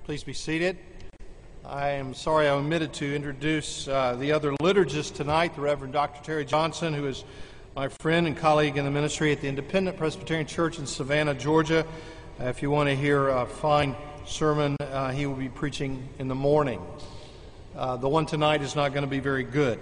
Please be seated. I am sorry I omitted to introduce the other liturgist tonight, the Reverend Dr. Terry Johnson, who is my friend and colleague in the ministry at the Independent Presbyterian Church in Savannah, Georgia. If you want to hear a fine sermon, he will be preaching in the morning. The one tonight is not going to be very good.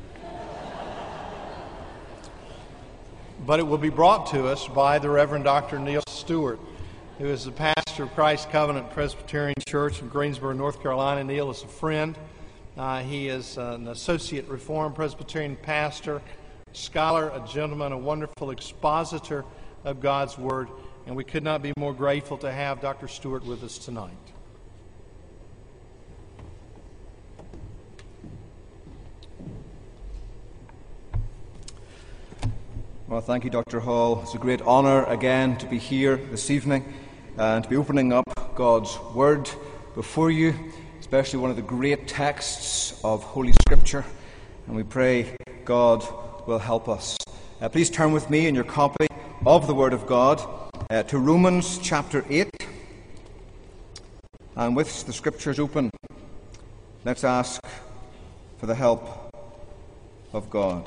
But it will be brought to us by the Reverend Dr. Neil Stewart, who is the pastor of Christ Covenant Presbyterian Church in Greensboro, North Carolina. Neil is a friend. He is an associate Reformed Presbyterian pastor, scholar, a gentleman, a wonderful expositor of God's Word, and we could not be more grateful to have Dr. Stewart with us tonight. Well, thank you, Dr. Hall. It's a great honor again to be here this evening and to be opening up God's Word before you, especially one of the great texts of Holy Scripture. And we pray God will help us. Please turn with me in your copy of the Word of God to Romans chapter 8. And with the Scriptures open, let's ask for the help of God.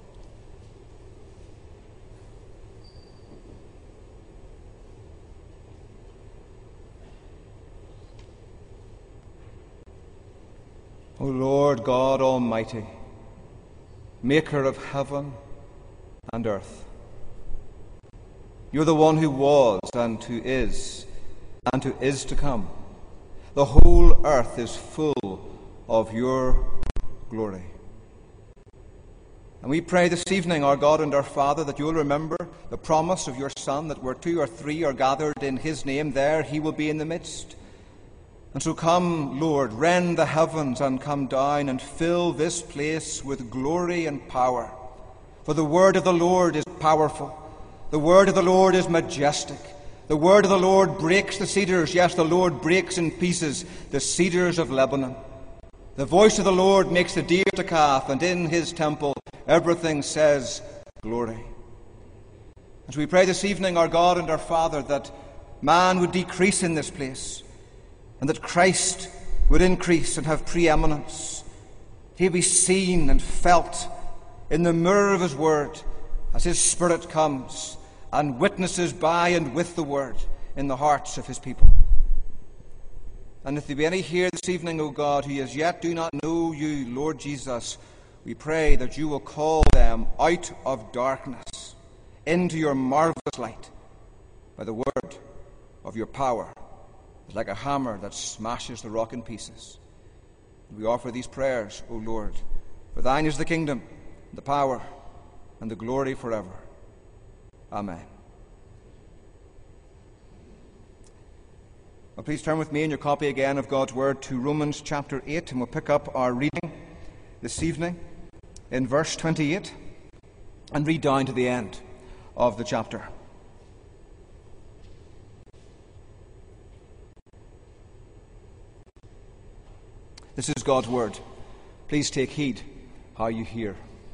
O Lord God Almighty, Maker of heaven and earth, you're the one who was and who is to come. The whole earth is full of your glory. And we pray this evening, our God and our Father, that you'll remember the promise of your Son, that where 2 or 3 are gathered in his name, there he will be in the midst. And so come, Lord, rend the heavens and come down and fill this place with glory and power. For the word of the Lord is powerful. The word of the Lord is majestic. The word of the Lord breaks the cedars. Yes, the Lord breaks in pieces the cedars of Lebanon. The voice of the Lord makes the deer to calf, and in his temple everything says glory. And so we pray this evening, our God and our Father, that man would decrease in this place, and that Christ would increase and have preeminence. He'll be seen and felt in the mirror of his word as his Spirit comes and witnesses by and with the word in the hearts of his people. And if there be any here this evening, O God, who as yet do not know you, Lord Jesus, we pray that you will call them out of darkness into your marvelous light by the word of your power. It's like a hammer that smashes the rock in pieces. We offer these prayers, O Lord, for thine is the kingdom, the power, and the glory forever. Amen. Well, please turn with me in your copy again of God's Word to Romans chapter 8, and we'll pick up our reading this evening in verse 28 and read down to the end of the chapter. This is God's word. Please take heed how you hear.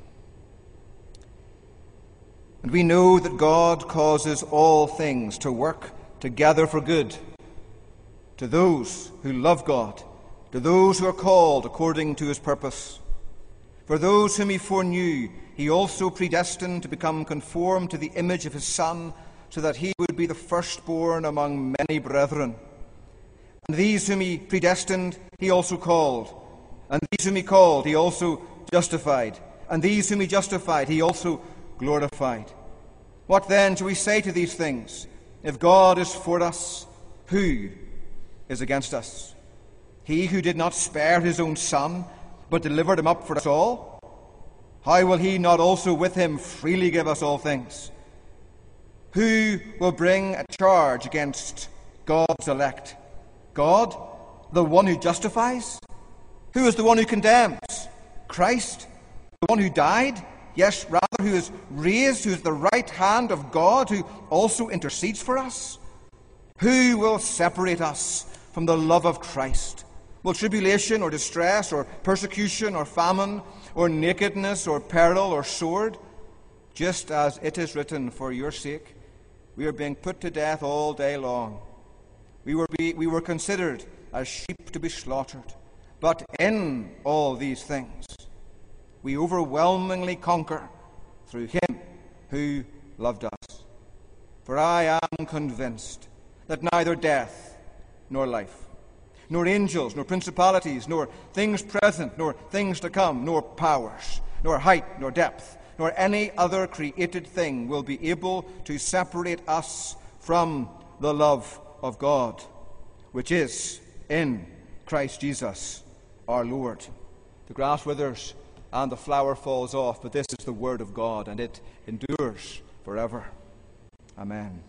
And we know that God causes all things to work together for good, to those who love God, to those who are called according to his purpose. For those whom he foreknew, he also predestined to become conformed to the image of his Son, so that he would be the firstborn among many brethren. And these whom he predestined, he also called. And these whom he called, he also justified. And these whom he justified, he also glorified. What then shall we say to these things? If God is for us, who is against us? He who did not spare his own Son, but delivered him up for us all? How will he not also with him freely give us all things? Who will bring a charge against God's elect? God, the one who justifies? Who is the one who condemns? Christ, the one who died? Yes, rather, who is raised, who is the right hand of God, who also intercedes for us? Who will separate us from the love of Christ? Will tribulation or distress or persecution or famine or nakedness or peril or sword? Just as it is written, for your sake we are being put to death all day long. We were considered as sheep to be slaughtered. But in all these things, we overwhelmingly conquer through him who loved us. For I am convinced that neither death nor life, nor angels, nor principalities, nor things present, nor things to come, nor powers, nor height, nor depth, nor any other created thing will be able to separate us from the love of God, which is in Christ Jesus our Lord. The grass withers and the flower falls off, but this is the word of God, and it endures forever. Amen.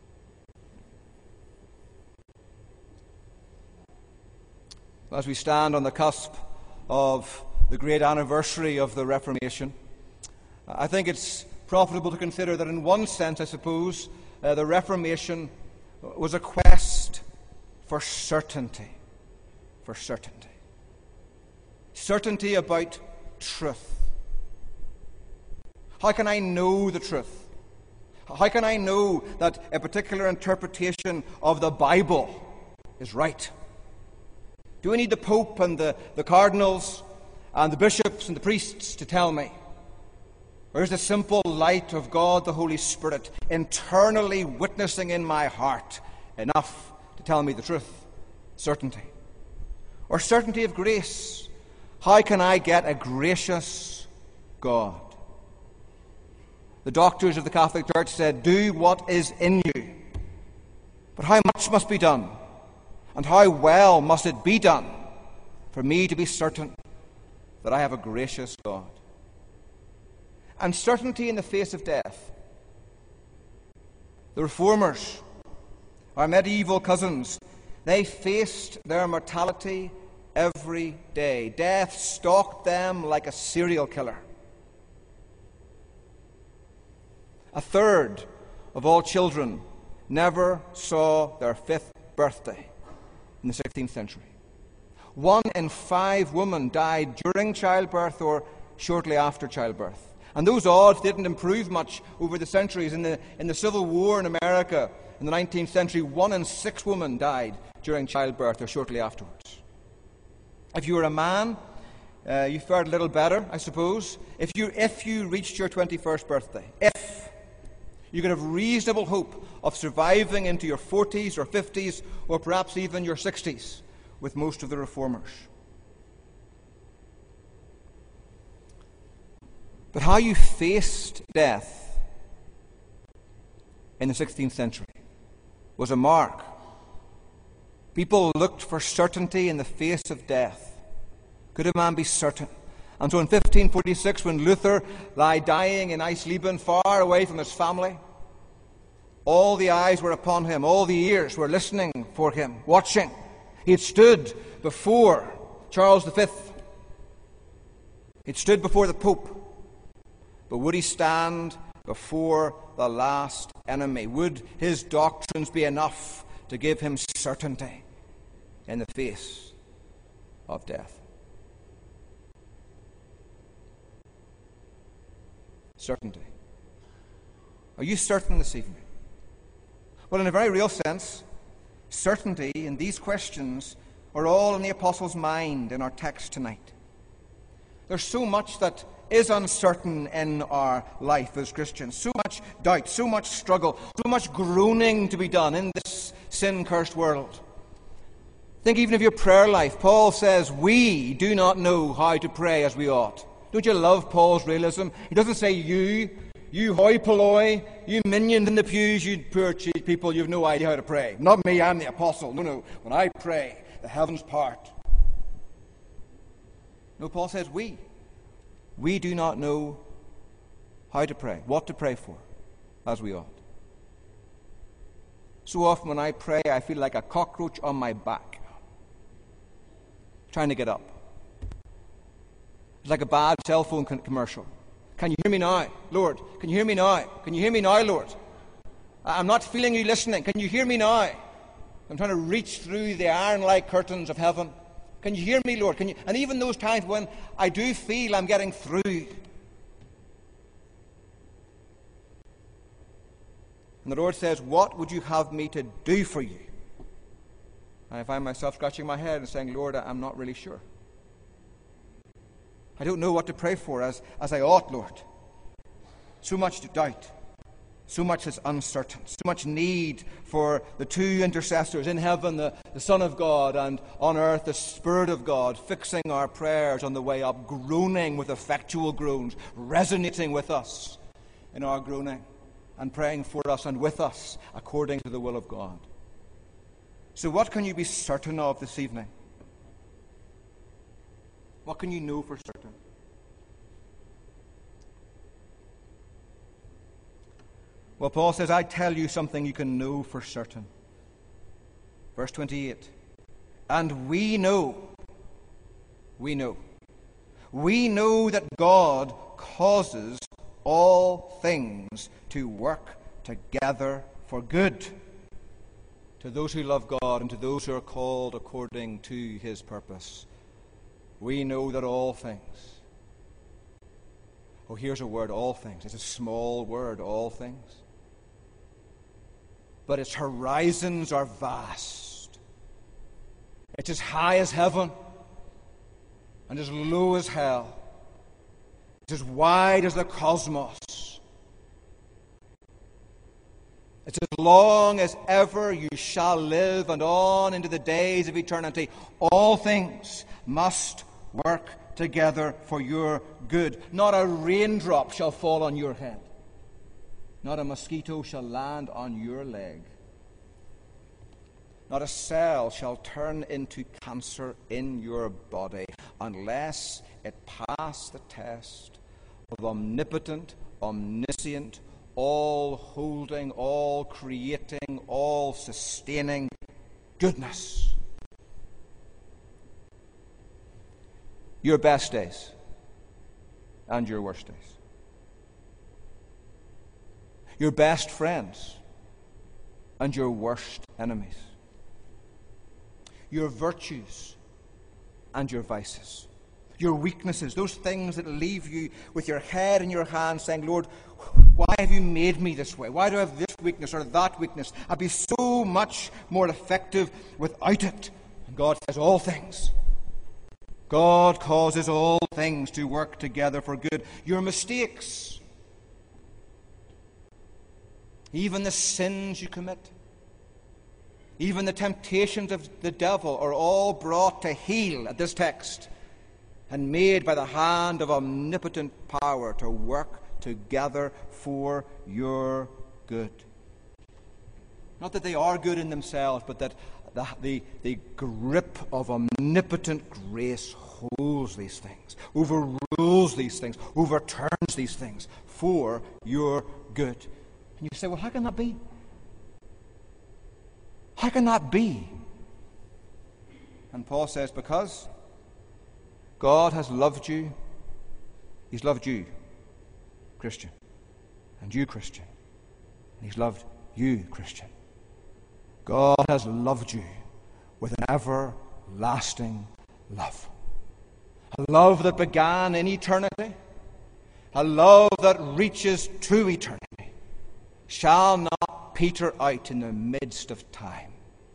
As we stand on the cusp of the great anniversary of the Reformation, I think it's profitable to consider that in one sense, I suppose, the Reformation was a quest for certainty. For certainty. Certainty about truth. How can I know the truth? How can I know that a particular interpretation of the Bible is right? Do I need the Pope and the cardinals and the bishops and the priests to tell me? Or is the simple light of God, the Holy Spirit, internally witnessing in my heart enough to tell me the truth? Certainty. Or certainty of grace. How can I get a gracious God? The doctors of the Catholic Church said, do what is in you. But how much must be done? And how well must it be done for me to be certain that I have a gracious God? And certainty in the face of death. The Reformers, our medieval cousins, they faced their mortality every day. Death stalked them like a serial killer. A third of all children never saw their 5th birthday in the 16th century. 1 in 5 women died during childbirth or shortly after childbirth. And those odds didn't improve much over the centuries. In the Civil War in America in the 19th century, 1 in 6 women died during childbirth or shortly afterwards. If you were a man, you fared a little better, I suppose. If you reached your 21st birthday, if you could have reasonable hope of surviving into your 40s or 50s or perhaps even your 60s with most of the Reformers. But how you faced death in the 16th century was a mark. People looked for certainty in the face of death. Could a man be certain? And so in 1546, when Luther lay dying in Eisleben, far away from his family, all the eyes were upon him, all the ears were listening for him, watching. He had stood before Charles V. He had stood before the Pope. But would he stand before the last enemy? Would his doctrines be enough to give him certainty in the face of death? Certainty. Are you certain this evening? Well, in a very real sense, certainty in these questions are all in the Apostle's mind in our text tonight. There's so much that is uncertain in our life as Christians. So much doubt, so much struggle, so much groaning to be done in this sin-cursed world. Think even of your prayer life. Paul says, we do not know how to pray as we ought. Don't you love Paul's realism? He doesn't say you hoi polloi, you minions in the pews, you poor cheat people, you have no idea how to pray. Not me, I'm the apostle. No, when I pray, the heavens part. No, Paul says we do not know how to pray, what to pray for, as we ought. So often when I pray, I feel like a cockroach on my back, trying to get up. It's like a bad cell phone commercial. Can you hear me now, Lord? Can you hear me now? Can you hear me now, Lord? I'm not feeling you listening. Can you hear me now? I'm trying to reach through the iron-like curtains of heaven. Can you hear me, Lord? Can you? And even those times when I do feel I'm getting through. And the Lord says, what would you have me to do for you? I find myself scratching my head and saying, Lord, I'm not really sure. I don't know what to pray for as I ought, Lord. So much doubt. So much is uncertain. So much need for the two intercessors in heaven, the Son of God, and on earth, the Spirit of God, fixing our prayers on the way up, groaning with effectual groans, resonating with us in our groaning, and praying for us and with us according to the will of God. So what can you be certain of this evening? What can you know for certain? Well, Paul says, I tell you something you can know for certain. Verse 28. And we know that God causes all things to work together for good to those who love God and to those who are called according to his purpose. We know that all things. Oh, here's a word, all things. It's a small word, all things. But its horizons are vast. It's as high as heaven and as low as hell. It's as wide as the cosmos. It's as long as ever you shall live and on into the days of eternity. All things must work together for your good. Not a raindrop shall fall on your head. Not a mosquito shall land on your leg. Not a cell shall turn into cancer in your body unless it pass the test of omnipotent, omniscient, all-holding, all-creating, all-sustaining goodness. Your best days and your worst days. Your best friends and your worst enemies. Your virtues and your vices. Your weaknesses, those things that leave you with your head in your hands saying, Lord, why have you made me this way? Why do I have this weakness or that weakness? I'd be so much more effective without it. And God says all things. God causes all things to work together for good. Your mistakes, even the sins you commit, even the temptations of the devil are all brought to heel at this text and made by the hand of omnipotent power to work together for your good. Not that they are good in themselves, but that the grip of omnipotent grace holds these things, overrules these things, overturns these things for your good. And you say, well, how can that be? How can that be? And Paul says, because God has loved you. He's loved you, Christian, and you, Christian. And he's loved you, Christian. God has loved you with an everlasting love. A love that began in eternity, a love that reaches to eternity, shall not peter out in the midst of time.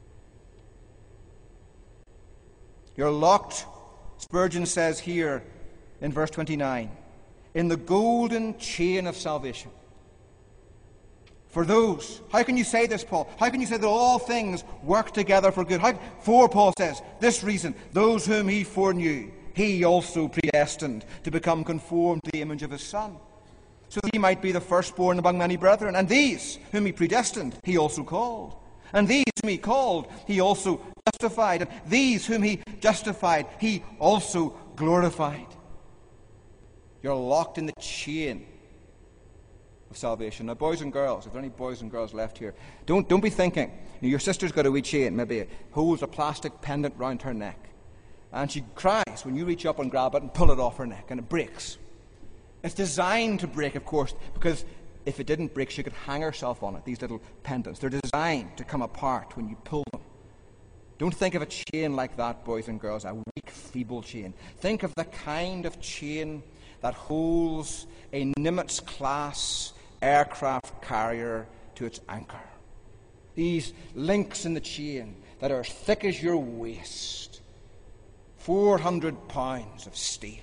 You're locked, Spurgeon says here in verse 29, in the golden chain of salvation. For those, how can you say this, Paul? How can you say that all things work together for good? For, Paul says, this reason, those whom he foreknew, he also predestined to become conformed to the image of his Son, so that he might be the firstborn among many brethren. And these whom he predestined, he also called. And these whom he called, he also justified. And these whom he justified, he also glorified. You're locked in the chain of salvation. Now, boys and girls, if there are any boys and girls left here, don't be thinking, your sister's got a wee chain, maybe it holds a plastic pendant round her neck. And she cries when you reach up and grab it and pull it off her neck, and it breaks. It's designed to break, of course, because if it didn't break, she could hang herself on it, these little pendants. They're designed to come apart when you pull them. Don't think of a chain like that, boys and girls, a weak, feeble chain. Think of the kind of chain that holds a Nimitz-class aircraft carrier to its anchor. These links in the chain that are as thick as your waist, 400 pounds of steel,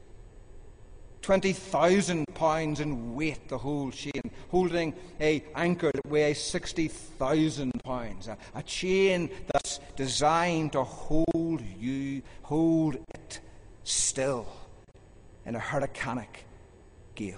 20,000 pounds in weight, the whole chain, holding an anchor that weighs 60,000 pounds, a chain that's designed to hold it still in a hurricanic gale.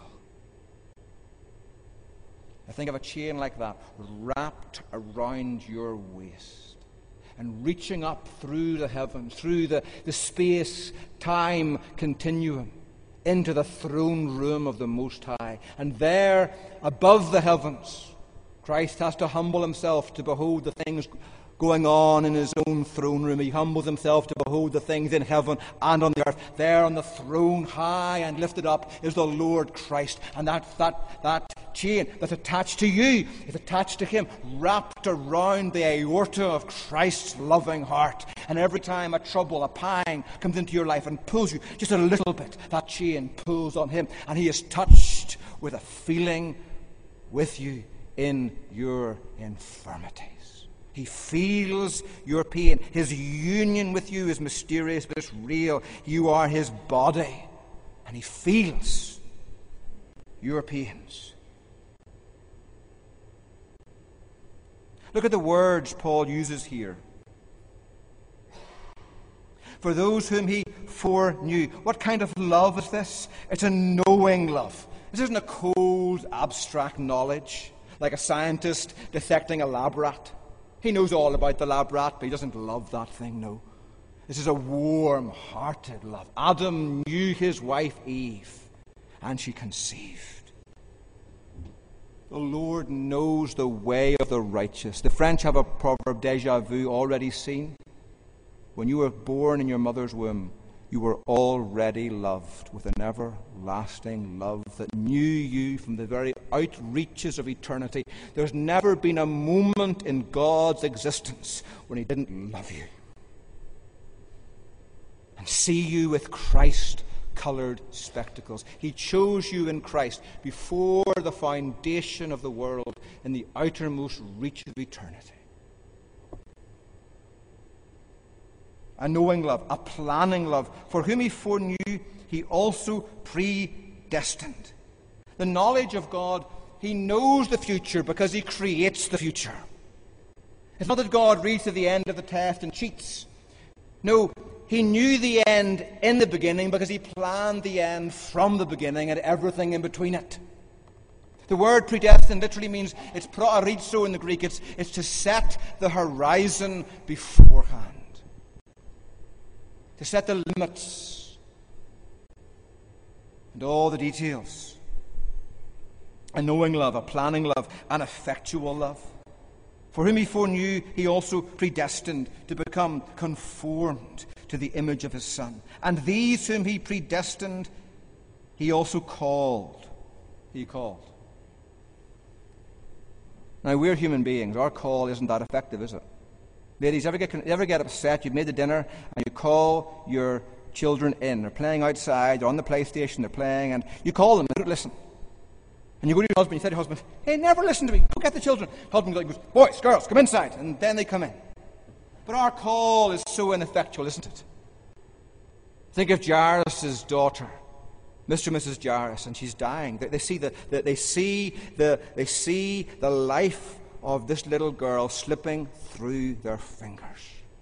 I think of a chain like that wrapped around your waist and reaching up through the heavens, through the space-time continuum, into the throne room of the Most High. And there, above the heavens, Christ has to humble himself to behold the things going on in his own throne room. He humbles himself to behold the things in heaven and on the earth. There on the throne, high and lifted up, is the Lord Christ. And that chain that's attached to you is attached to him, wrapped around the aorta of Christ's loving heart. And every time a trouble, a pang comes into your life and pulls you just a little bit, that chain pulls on him, and he is touched with a feeling with you in your infirmities. He feels your pain. His union with you is mysterious, but it's real. You are his body, and he feels your pains. Look at the words Paul uses here. For those whom he foreknew. What kind of love is this? It's a knowing love. This isn't a cold, abstract knowledge, like a scientist dissecting a lab rat. He knows all about the lab rat, but he doesn't love that thing, no. This is a warm-hearted love. Adam knew his wife Eve, and she conceived. The Lord knows the way of the righteous. The French have a proverb, déjà vu, already seen. When you were born in your mother's womb, you were already loved with an everlasting love that knew you from the very outreaches of eternity. There's never been a moment in God's existence when he didn't love you and see you with Christ-colored spectacles. He chose you in Christ before the foundation of the world in the outermost reach of eternity. A knowing love, a planning love. For whom he foreknew, he also predestined. The knowledge of God, he knows the future because he creates the future. It's not that God reads to the end of the test and cheats. No, he knew the end in the beginning because he planned the end from the beginning and everything in between it. The word predestined literally means, it's proorizo in the Greek, it's to set the horizon beforehand. To set the limits and all the details. A knowing love, a planning love, an effectual love. For whom he foreknew, he also predestined to become conformed to the image of his Son. And these whom he predestined, he also called. He called. Now, we're human beings. Our call isn't that effective, is it? Ladies, ever get upset? You've made the dinner and you call your children in. They're playing outside, they're on the PlayStation, they're playing, and you call them, they don't listen. And you go to your husband, you say to your husband, hey, never listen to me, go get the children. Husband goes, boys, girls, come inside, and then they come in. But our call is so ineffectual, isn't it? Think of Jairus' daughter, Mr. and Mrs. Jairus, and she's dying. They see the life of this little girl slipping through their fingers.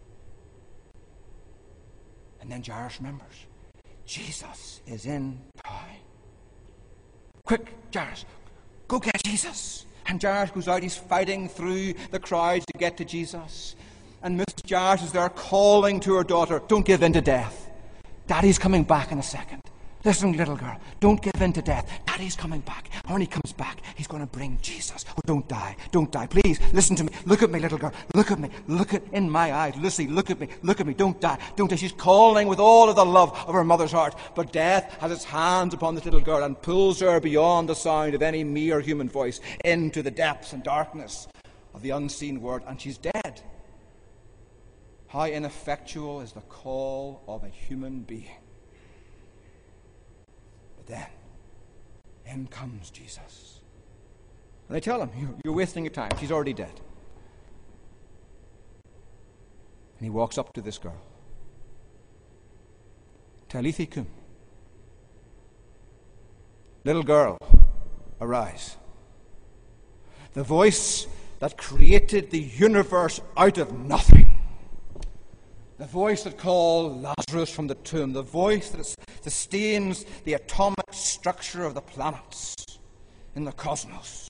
And then Jairus remembers, Jesus is in town. Quick, Jairus, go get Jesus. And Jairus goes out, he's fighting through the crowds to get to Jesus. And Mrs. Jairus is there calling to her daughter, don't give in to death. Daddy's coming back in a second. Listen, little girl, don't give in to death. Daddy's coming back. And when he comes back, he's going to bring Jesus. Oh, don't die. Don't die. Please, listen to me. Look at me, little girl. Look at me. Look in my eyes. Lucy, look at me. Look at me. Don't die. Don't die. She's calling with all of the love of her mother's heart. But death has its hands upon this little girl and pulls her beyond the sound of any mere human voice into the depths and darkness of the unseen world. And she's dead. How ineffectual is the call of a human being. Then, in comes Jesus. And they tell him, you're wasting your time. She's already dead. And he walks up to this girl. Talitha cum. Little girl, arise. The voice that created the universe out of nothing. The voice that called Lazarus from the tomb. The voice that sustains the atomic structure of the planets in the cosmos.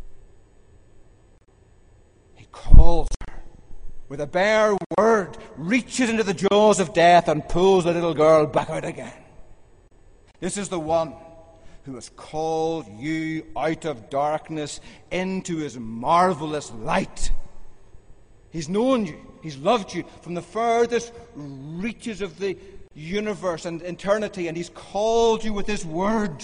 He calls her with a bare word, reaches into the jaws of death and pulls the little girl back out again. This is the one who has called you out of darkness into his marvelous light. He's known you. He's loved you from the furthest reaches of the universe and eternity, and he's called you with his word.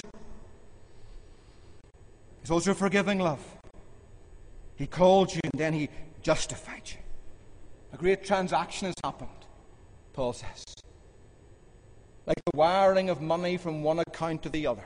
He's also forgiving love. He called you and then he justified you. A great transaction has happened, Paul says. Like the wiring of money from one account to the other.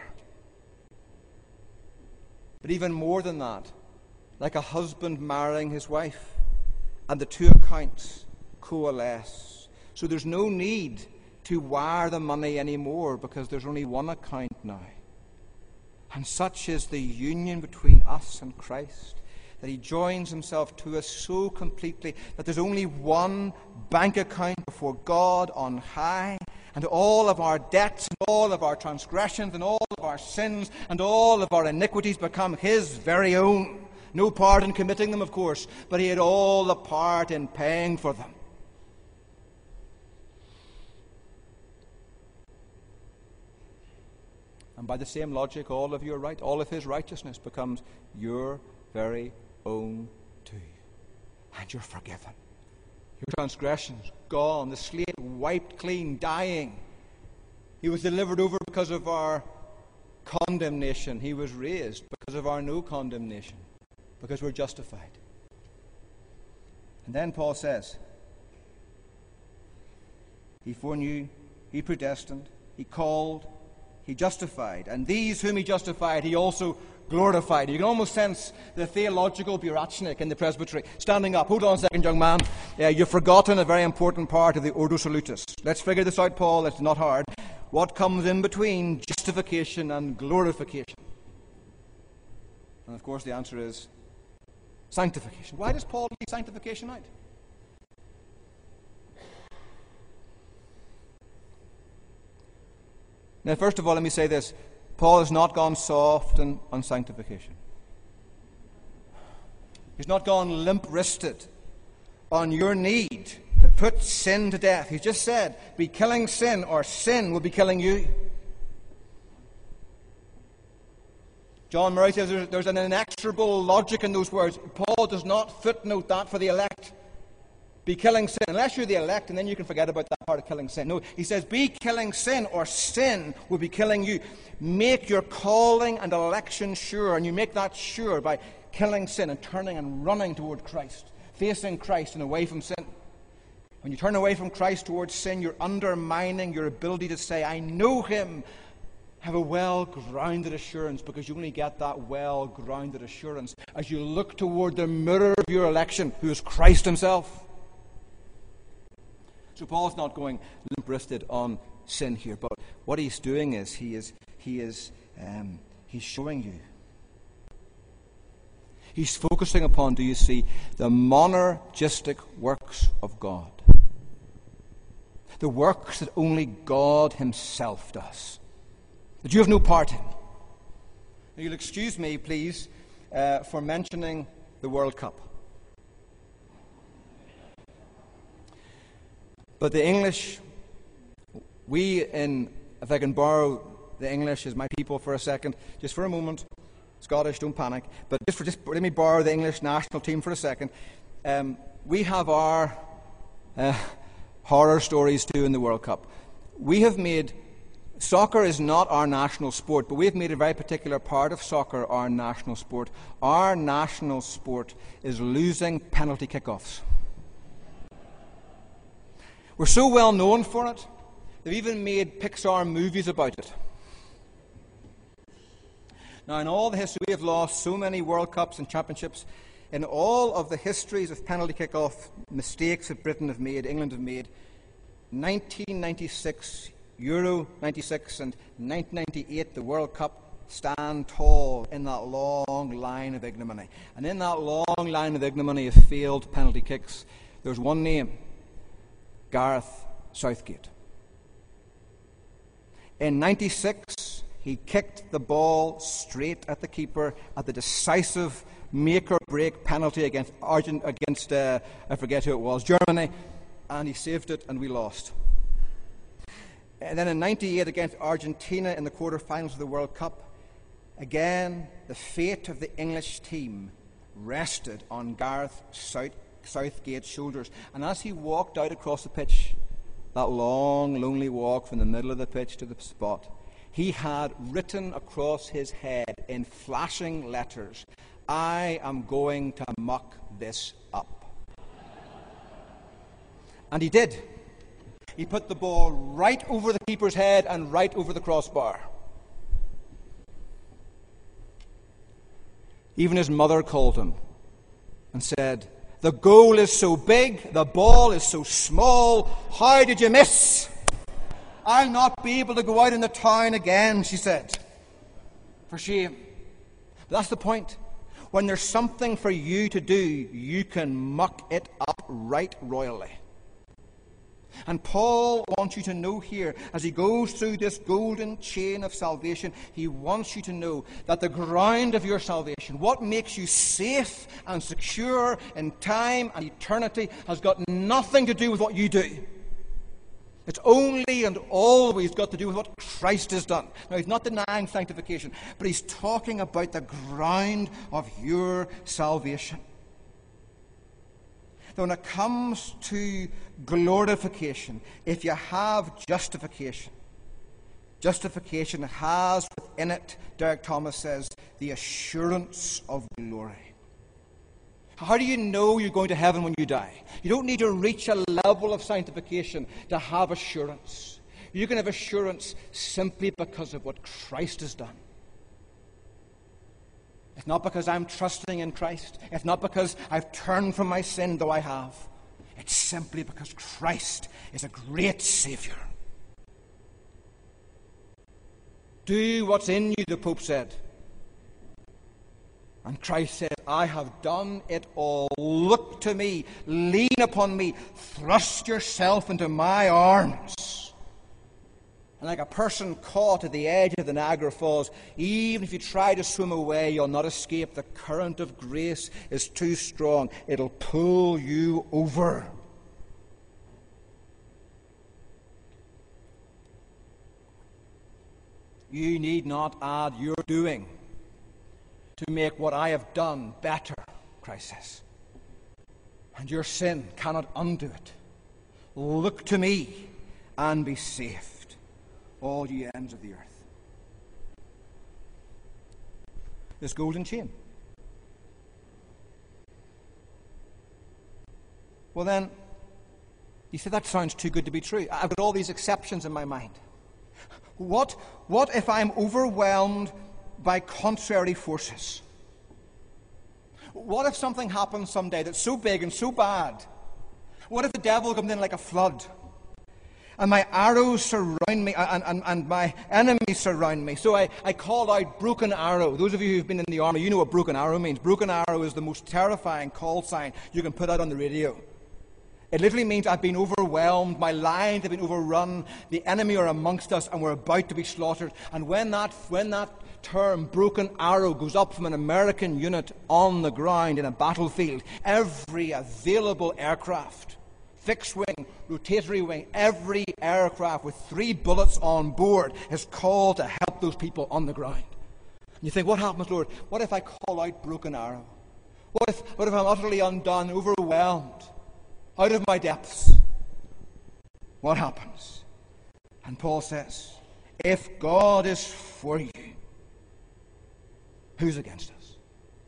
But even more than that, like a husband marrying his wife, and the two accounts coalesce. So there's no need to wire the money anymore because there's only one account now. And such is the union between us and Christ that he joins himself to us so completely that there's only one bank account before God on high, and all of our debts and all of our transgressions and all of our sins and all of our iniquities become his very own. No part in committing them, of course, but he had all the part in paying for them. And by the same logic, all of his righteousness becomes your very own too. And you're forgiven. Your transgressions gone, the slate wiped clean, dying. He was delivered over because of our condemnation. He was raised because of our no condemnation. Because we're justified. And then Paul says, he foreknew, he predestined, he called, he justified. And these whom he justified, he also glorified. You can almost sense the theological Burachnik in the presbytery. Standing up. Hold on a second, young man. You've forgotten a very important part of the Ordo Salutis. Let's figure this out, Paul. It's not hard. What comes in between justification and glorification? And of course the answer is sanctification. Why does Paul leave sanctification out? Now, first of all, let me say this. Paul has not gone soft on sanctification. He's not gone limp-wristed on your need to put sin to death. He's just said, be killing sin or sin will be killing you. John Murray says there's an inexorable logic in those words. Paul does not footnote that for the elect. Be killing sin. Unless you're the elect, and then you can forget about that part of killing sin. No, he says, be killing sin, or sin will be killing you. Make your calling and election sure, and you make that sure by killing sin and turning and running toward Christ, facing Christ and away from sin. When you turn away from Christ towards sin, you're undermining your ability to say, I know him. Have a well-grounded assurance, because you only get that well-grounded assurance as you look toward the mirror of your election, who is Christ himself. So Paul's not going limp-wristed on sin here, but what he's doing is he's showing you. He's focusing upon, do you see, the monergistic works of God. The works that only God himself does. That you have no part in. Now, you'll excuse me, please, for mentioning the World Cup. But the English, if I can borrow the English as my people for a second, just for a moment, Scottish, don't panic, but just let me borrow the English national team for a second. We have our horror stories too in the World Cup. Soccer is not our national sport, but we have made a very particular part of soccer our national sport. Our national sport is losing penalty kickoffs. We're so well known for it, they've even made Pixar movies about it. Now, in all the history, we have lost so many World Cups and championships in all of the histories of penalty kick-off mistakes that Britain have made, England have made, 1996, Euro 96, and 1998, the World Cup, stand tall in that long line of ignominy. And in that long line of ignominy of failed penalty kicks, there's one name: Gareth Southgate. In 96, he kicked the ball straight at the keeper at the decisive make-or-break penalty against I forget who it was, Germany, and he saved it, and we lost. And then in 98 against Argentina in the quarterfinals of the World Cup, again, the fate of the English team rested on Gareth Southgate's shoulders. And as he walked out across the pitch, that long, lonely walk from the middle of the pitch to the spot, he had written across his head in flashing letters, "I am going to muck this up." And he did. He put the ball right over the keeper's head and right over the crossbar. Even his mother called him and said, "The goal is so big, the ball is so small, how did you miss? I'll not be able to go out in the town again," she said. For shame. But that's the point. When there's something for you to do, you can muck it up right royally. And Paul wants you to know here, as he goes through this golden chain of salvation, he wants you to know that the ground of your salvation, what makes you safe and secure in time and eternity, has got nothing to do with what you do. It's only and always got to do with what Christ has done. Now, he's not denying sanctification, but he's talking about the ground of your salvation. When it comes to glorification, if you have justification, justification has within it, Derek Thomas says, the assurance of glory. How do you know you're going to heaven when you die? You don't need to reach a level of sanctification to have assurance. You can have assurance simply because of what Christ has done. It's not because I'm trusting in Christ. It's not because I've turned from my sin, though I have. It's simply because Christ is a great Savior. Do what's in you, the Pope said. And Christ said, "I have done it all. Look to me. Lean upon me. Thrust yourself into my arms." And like a person caught at the edge of the Niagara Falls, even if you try to swim away, you'll not escape. The current of grace is too strong. It'll pull you over. You need not add your doing to make what I have done better, Christ says. And your sin cannot undo it. Look to me and be saved, all ye ends of the earth. This golden chain. Well then, you say that sounds too good to be true. I've got all these exceptions in my mind. What if I'm overwhelmed by contrary forces? What if something happens someday that's so big and so bad? What if the devil comes in like a flood? And my arrows surround me, and my enemies surround me. So I call out broken arrow. Those of you who've been in the army, you know what broken arrow means. Broken arrow is the most terrifying call sign you can put out on the radio. It literally means I've been overwhelmed, my lines have been overrun, the enemy are amongst us, and we're about to be slaughtered. And when that term, broken arrow, goes up from an American unit on the ground in a battlefield, every available aircraft, fixed wing, rotatory wing, every aircraft with 3 bullets on board is called to help those people on the ground. And you think, what happens, Lord? What if I call out broken arrow? What if I'm utterly undone, overwhelmed, out of my depths? What happens? And Paul says, if God is for you, who's against us?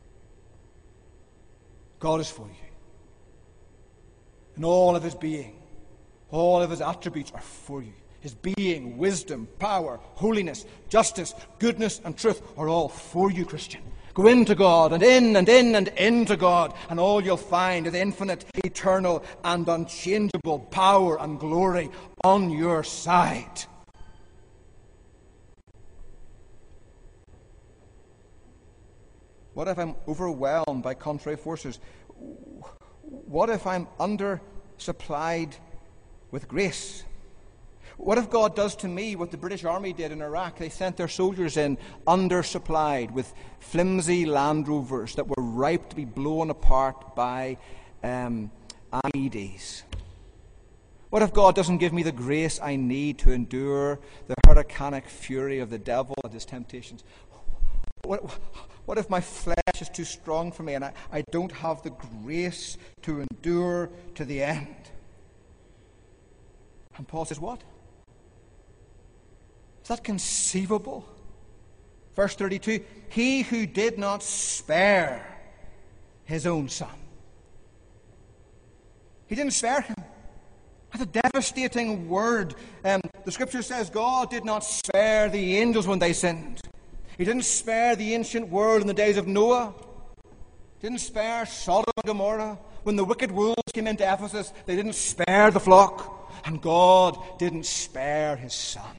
God is for you. And all of his being, all of his attributes are for you. His being, wisdom, power, holiness, justice, goodness, and truth are all for you, Christian. Go into God and in and in and into God, and all you'll find is infinite, eternal, and unchangeable power and glory on your side. What if I'm overwhelmed by contrary forces? What if I'm undersupplied with grace? What if God does to me what the British Army did in Iraq? They sent their soldiers in undersupplied with flimsy Land Rovers that were ripe to be blown apart by IEDs. What if God doesn't give me the grace I need to endure the hurricanic fury of the devil and his temptations? What if my flesh is too strong for me and I don't have the grace to endure to the end? And Paul says, what? Is that conceivable? Verse 32, he who did not spare his own son. He didn't spare him. That's a devastating word. The scripture says God did not spare the angels when they sinned. He didn't spare the ancient world in the days of Noah. He didn't spare Sodom and Gomorrah. When the wicked wolves came into Ephesus, they didn't spare the flock. And God didn't spare his son.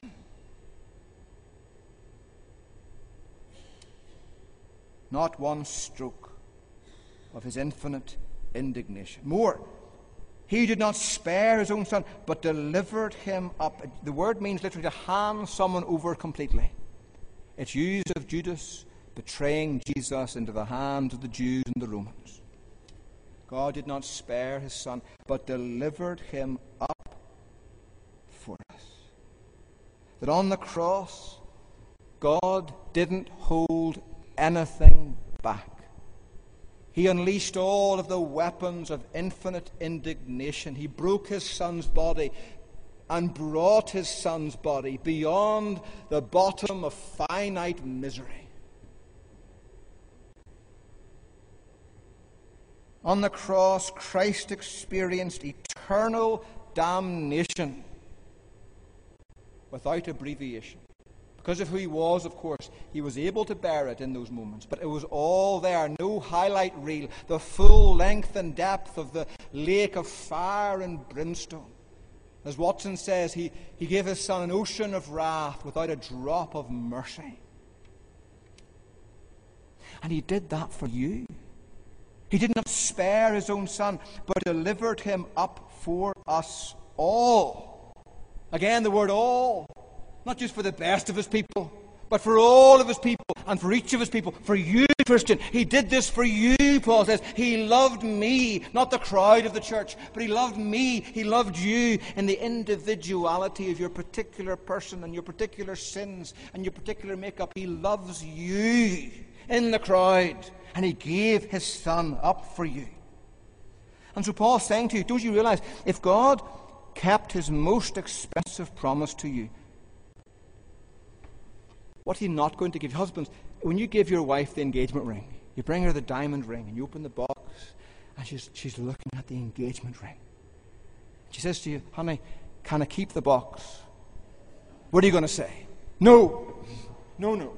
Not one stroke of his infinite indignation. More, he did not spare his own son, but delivered him up. The word means literally to hand someone over completely. It's used of Judas betraying Jesus into the hands of the Jews and the Romans. God did not spare his son, but delivered him up for us. That on the cross, God didn't hold anything back. He unleashed all of the weapons of infinite indignation. He broke his son's body and brought his son's body beyond the bottom of finite misery. On the cross, Christ experienced eternal damnation without abbreviation. Because of who he was, of course, he was able to bear it in those moments. But it was all there, no highlight reel, the full length and depth of the lake of fire and brimstone. As Watson says, he gave his son an ocean of wrath without a drop of mercy. And he did that for you. He did not spare his own son, but delivered him up for us all. Again, the word all. Not just for the best of his people, but for all of his people and for each of his people. For you, Christian. He did this for you, Paul says. He loved me, not the crowd of the church, but he loved me. He loved you in the individuality of your particular person and your particular sins and your particular makeup. He loves you in the crowd. And he gave his son up for you. And so Paul's saying to you, don't you realize, if God kept his most expensive promise to you, what's he not going to give you? Husbands, when you give your wife the engagement ring, you bring her the diamond ring and you open the box and she's looking at the engagement ring. She says to you, honey, can I keep the box? What are you going to say? No. No.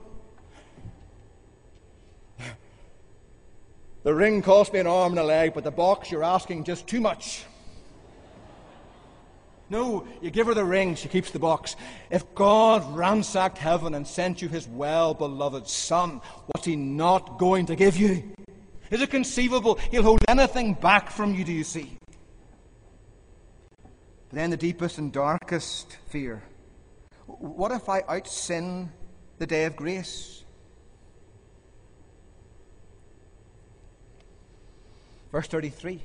The ring cost me an arm and a leg, but the box you're asking just too much. No, you give her the ring, she keeps the box. If God ransacked heaven and sent you his well-beloved son, what's he not going to give you? Is it conceivable he'll hold anything back from you, do you see? But then the deepest and darkest fear. What if I out-sin the day of grace? Verse 33.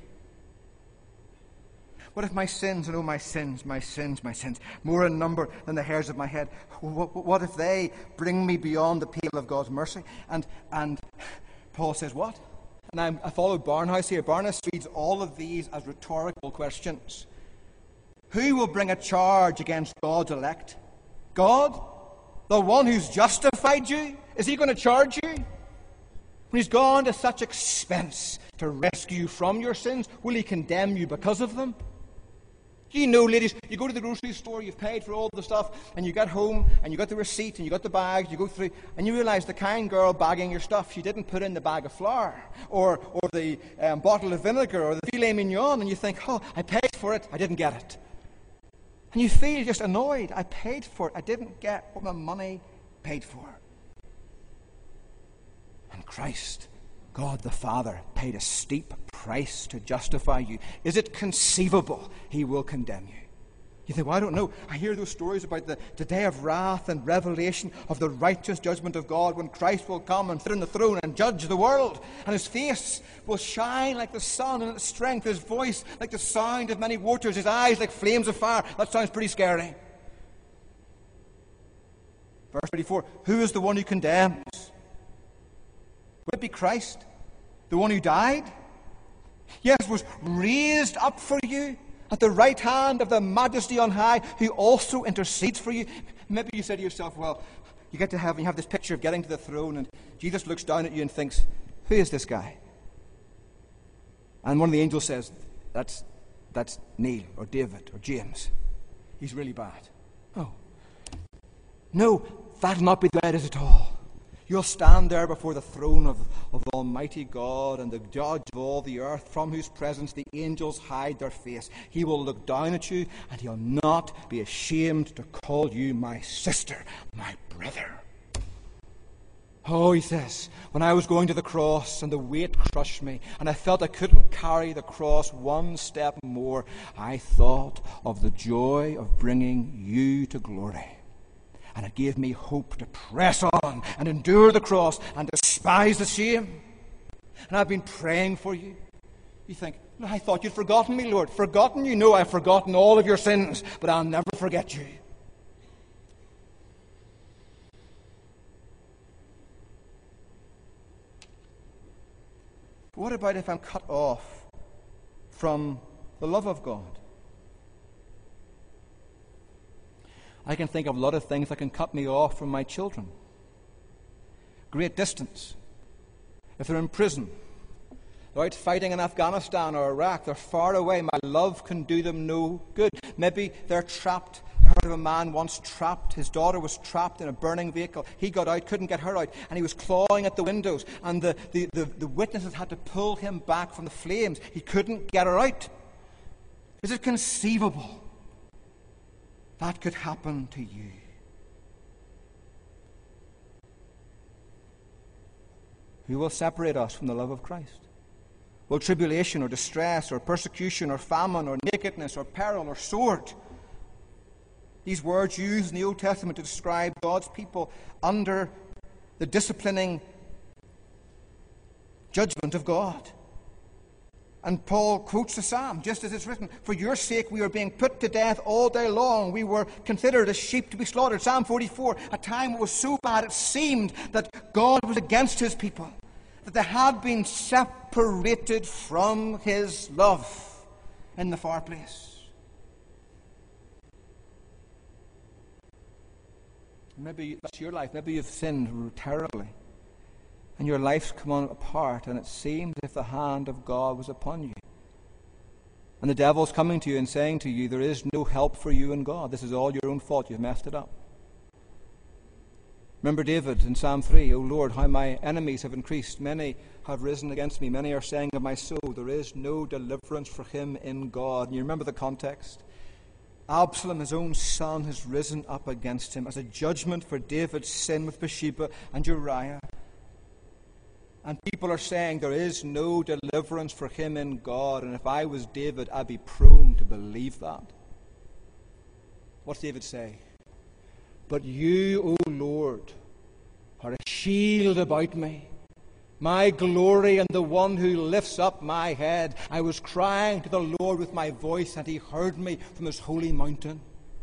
What if my sins, my sins, more in number than the hairs of my head, what if they bring me beyond the pale of God's mercy? And Paul says, what? And I followed Barnhouse here. Barnhouse reads all of these as rhetorical questions. Who will bring a charge against God's elect? God? The one who's justified you? Is he going to charge you? When he's gone to such expense to rescue you from your sins, will he condemn you because of them? Do you know, ladies, you go to the grocery store, you've paid for all the stuff, and you get home, and you got the receipt, and you got the bags, you go through, and you realize the kind girl bagging your stuff, she didn't put in the bag of flour, or the bottle of vinegar, or the filet mignon, and you think, oh, I paid for it, I didn't get it. And you feel just annoyed. I paid for it, I didn't get what my money paid for. And Christ, God the Father, paid a steep price to justify you. Is it conceivable he will condemn you? You think, well, I don't know. I hear those stories about the day of wrath and revelation of the righteous judgment of God when Christ will come and sit on the throne and judge the world. And his face will shine like the sun in its strength, his voice like the sound of many waters, his eyes like flames of fire. That sounds pretty scary. Verse 34, who is the one who condemns? Would it be Christ? The one who died? Yes, was raised up for you at the right hand of the Majesty on high, who also intercedes for you. Maybe you say to yourself, well, you get to heaven, you have this picture of getting to the throne, and Jesus looks down at you and thinks, who is this guy? And one of the angels says, that's Neil, or David, or James. He's really bad. Oh. No, that'll not be the way it is at all. You'll stand there before the throne of Almighty God and the Judge of all the earth, from whose presence the angels hide their face. He will look down at you, and he'll not be ashamed to call you my sister, my brother. Oh, he says, when I was going to the cross and the weight crushed me, and I felt I couldn't carry the cross one step more, I thought of the joy of bringing you to glory. And it gave me hope to press on and endure the cross and despise the shame. And I've been praying for you. You think, no, I thought you'd forgotten me, Lord. Forgotten you? No, I've forgotten all of your sins, but I'll never forget you. What about if I'm cut off from the love of God? I can think of a lot of things that can cut me off from my children. Great distance. If they're in prison, they're out fighting in Afghanistan or Iraq, they're far away. My love can do them no good. Maybe they're trapped. I heard of a man once trapped. His daughter was trapped in a burning vehicle. He got out, couldn't get her out, and he was clawing at the windows. And the witnesses had to pull him back from the flames. He couldn't get her out. Is it conceivable that could happen to you? Who will separate us from the love of Christ? Will tribulation or distress or persecution or famine or nakedness or peril or sword? These words used in the Old Testament to describe God's people under the disciplining judgment of God. And Paul quotes the psalm, just as it's written, for your sake we are being put to death all day long. We were considered as sheep to be slaughtered. Psalm 44, a time was so bad it seemed that God was against his people, that they had been separated from his love in the far place. Maybe that's your life. Maybe you've sinned terribly, and your life's come on apart, and it seems as if the hand of God was upon you. And the devil's coming to you and saying to you, there is no help for you in God. This is all your own fault. You've messed it up. Remember David in Psalm 3, O Lord, how my enemies have increased. Many have risen against me. Many are saying of my soul, there is no deliverance for him in God. And you remember the context. Absalom, his own son, has risen up against him as a judgment for David's sin with Bathsheba and Uriah. And people are saying there is no deliverance for him in God. And if I was David, I'd be prone to believe that. What's David say? But you, O Lord, are a shield about me, my glory and the one who lifts up my head. I was crying to the Lord with my voice, and he heard me from his holy mountain.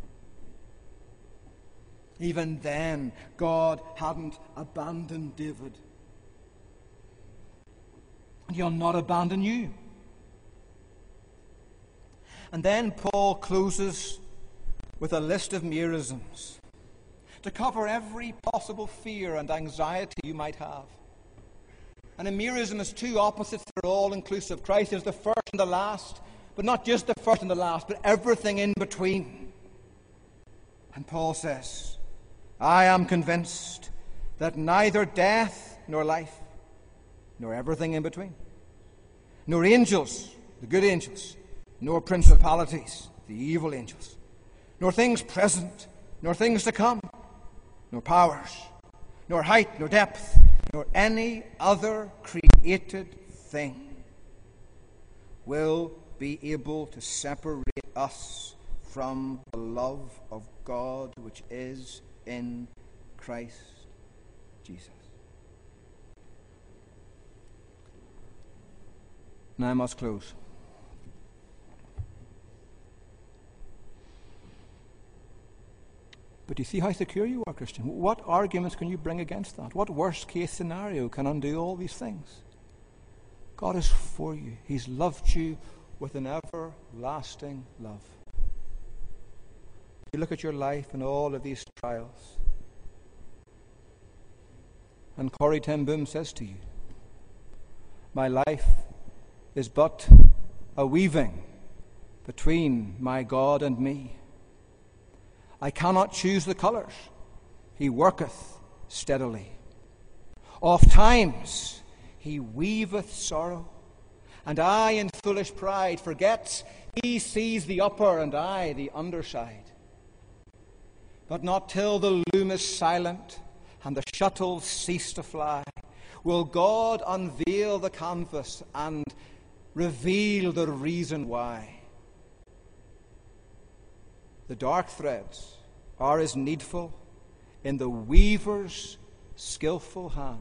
Even then, God hadn't abandoned David. And he'll not abandon you. And then Paul closes with a list of merisms to cover every possible fear and anxiety you might have. And a merism is two opposites that are all inclusive. Christ is the first and the last. but not just the first and the last, but everything in between. And Paul says, I am convinced that neither death nor life, nor everything in between, nor angels, the good angels, nor principalities, the evil angels, nor things present, nor things to come, nor powers, nor height, nor depth, nor any other created thing will be able to separate us from the love of God which is in Christ Jesus. Now I must close. But do you see how secure you are, Christian? What arguments can you bring against that? What worst-case scenario can undo all these things? God is for you. He's loved you with an everlasting love. You look at your life and all of these trials, and Corrie ten Boom says to you, my life is but a weaving between my God and me. I cannot choose the colours. He worketh steadily. Oft times he weaveth sorrow, and I in foolish pride forget he sees the upper and I the underside. But not till the loom is silent and the shuttles cease to fly will God unveil the canvas and reveal the reason why. The dark threads are as needful in the weaver's skillful hand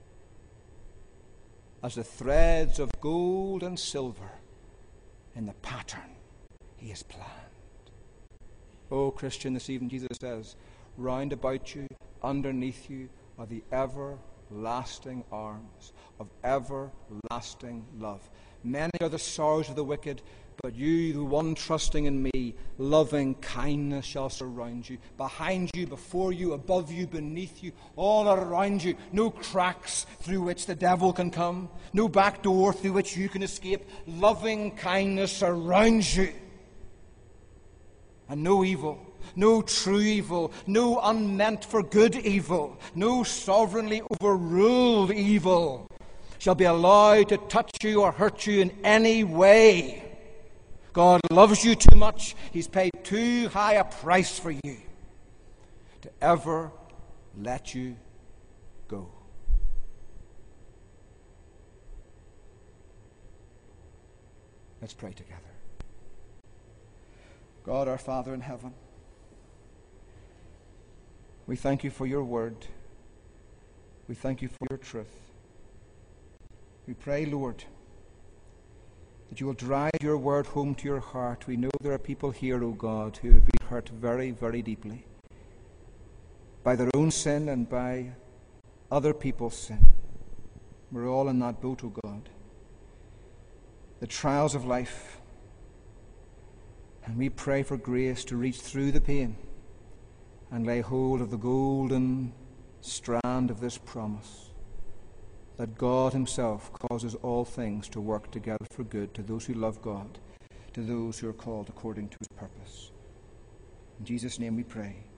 as the threads of gold and silver in the pattern he has planned. Oh, Christian, this evening Jesus says, round about you, underneath you, are the everlasting arms of everlasting love. Many are the sorrows of the wicked, but you, the one trusting in me, loving kindness shall surround you. Behind you, before you, above you, beneath you, all around you. No cracks through which the devil can come. No back door through which you can escape. Loving kindness surrounds you. And no evil, no true evil, no unmeant for good evil, no sovereignly overruled evil shall be allowed to touch you or hurt you in any way. God loves you too much. He's paid too high a price for you to ever let you go. Let's pray together. God, our Father in heaven, we thank you for your word. We thank you for your truth. We pray, Lord, that you will drive your word home to your heart. We know there are people here, O God, who have been hurt very, very deeply by their own sin and by other people's sin. We're all in that boat, O God. The trials of life. And we pray for grace to reach through the pain and lay hold of the golden strand of this promise, that God himself causes all things to work together for good to those who love God, to those who are called according to his purpose. In Jesus' name we pray.